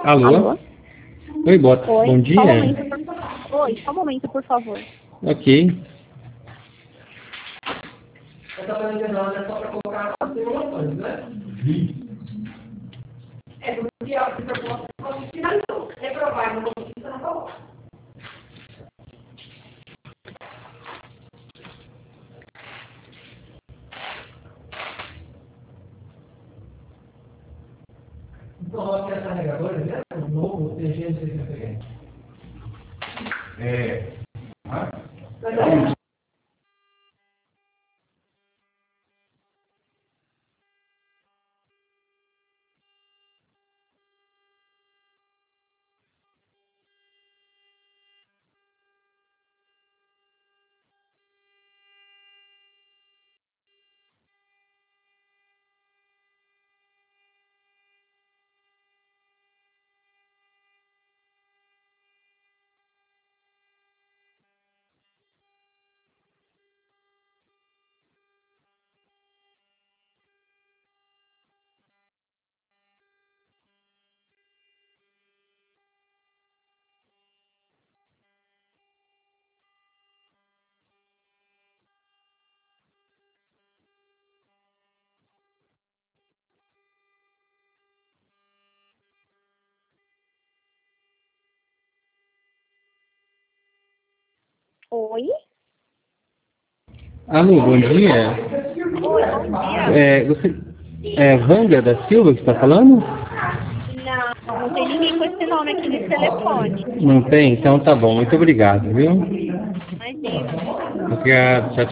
Alô? Alô? Oi, Oi, bom só um dia. momento, Oi, só um momento, por favor. Ok. Coloque a carregadora, né? O novo TG650. Oi? Alô, bom dia. Oi, bom dia. É Wanga da Silva que está falando? Não, não tem ninguém com esse nome aqui nesse telefone. Não tem? Então tá bom. Muito obrigado, viu? Imagina. Obrigado. Tchau,